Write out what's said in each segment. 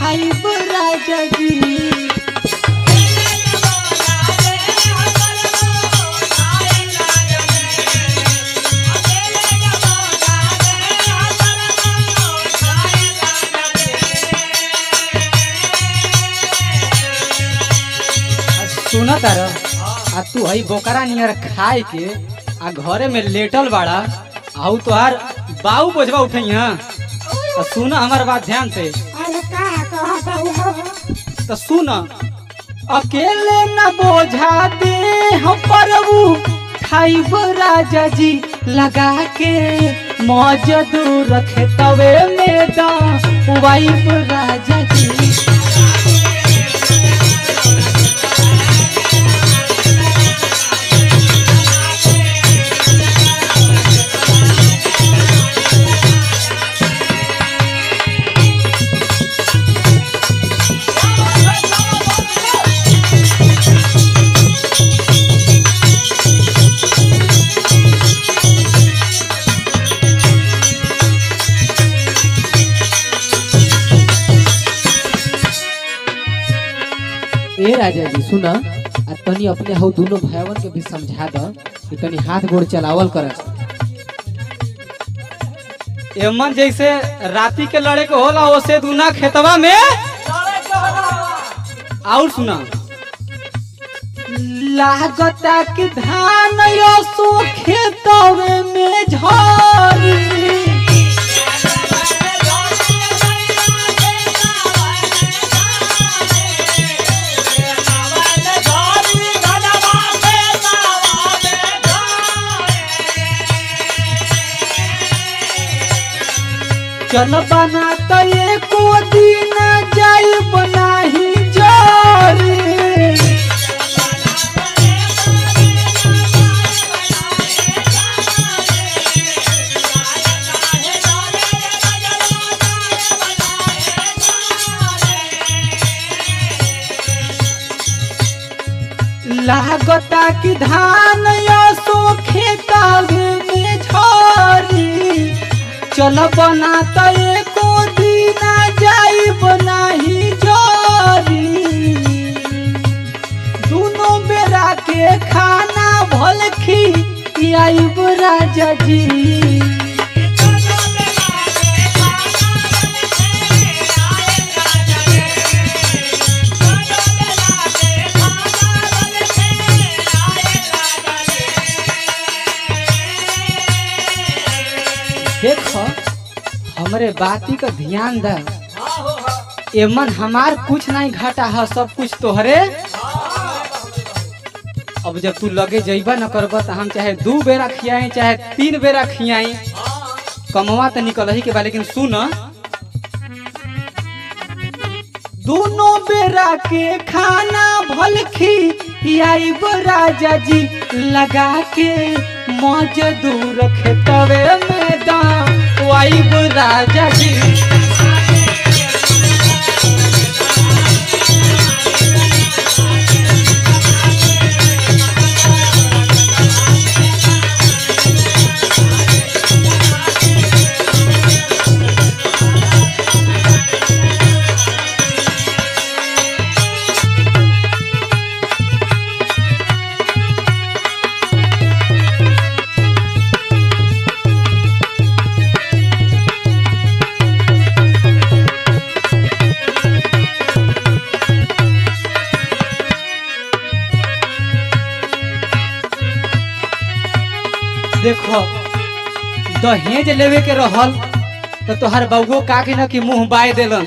आइब राजा जी। सुना तारा आ तू हई बोकरा नियर खाए के आ घरे में लेटल बाड़ा आउ तोहार बाऊ बोझबा उठैया। तो सुना हमार बात ध्यान से। तो सुना अकेले न बोझा दे हम प्रभु खाइब राजा जी लगा के मौज दूर रखे तवे में दा वाइब राजा जी। ए राजा जी सुना आ तनी अपने हो दोनों भाईवन के भी समझा द कि तनी हाथ गोड़ चलावल कर। एमन जैसे राती के लड़े के होला ओसे दूना खेतवा में और सुना लागता कि धान यो सो खेतवे में झरी। चल बना तो एको दिन जाई बनाही जोरी। लागता कि धान यो सो खेतवे में झरी। चल बना तो एको दिन जाई बनाही जोरी। दोनों बेरा के खाना भल खी आइब राजा जी। देखो हमरे बाती का ध्यान द। एमन हमार कुछ नहीं घाटा है सब कुछ तोहरे। अब जब तू लगे जइबा न करब तो हम चाहे 2 बेरा खियाई चाहे 3 बेरा खियाई कमवा तो निकल ही के बा। लेकिन सुन दोनों बेरा के खाना भल खियाइब राजा जी लगा के मौज दूर खेतवे में दा वाइब राजा जी। देखो दहेज लेवे के रहल तो तोहर बउगो का के न कि मुंह बाय देलन।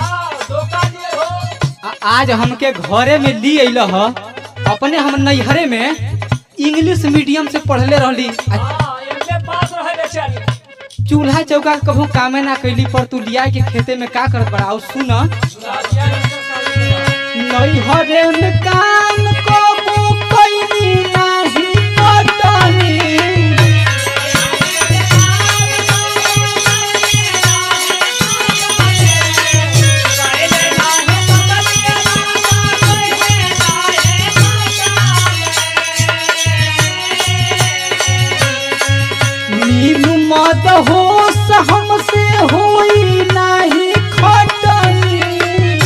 आज हमके घरे में ली अइल ह। अपने हम नैहरे में इंग्लिश मीडियम से पढ़ले रहली। चूल्हा चौका कभू कामे ना कैली पर तू लिया के खेते में का करत बड़ा। और सुन नैहरे में काम कबू कैली नाही पटनी। मद होश हमसे होई नाही खटनी।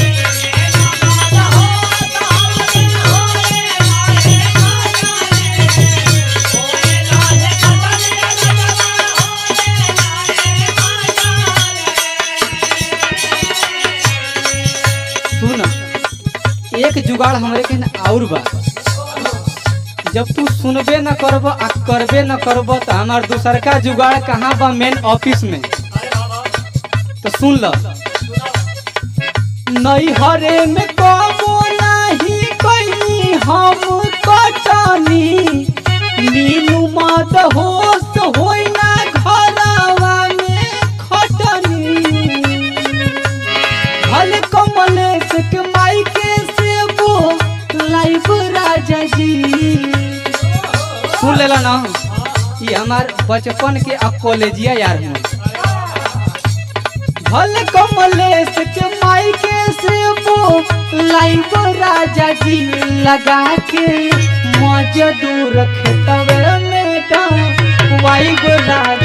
सुन एक जुगाड़ हमरे के और बा। जब तू सुनबे न करब आ करबे न करब तो हमार दूसर का जुगाड़ कहाँ बा मेन ऑफिस में। तो सुन ल नैहरे में कबो नहीं कैनी हम कटनी मीनू मद होश होई ना घरवा में खटनी भले कमलेश के माई के सेबो लाइव राजा जी। सुन लेला ना ये हमार बचपन के अब कॉलेजिया यार हूँ। भले कमलेश के माई के सेबो लाइव राजा जी लगा के मजदूर खेतवे में वाइब राजा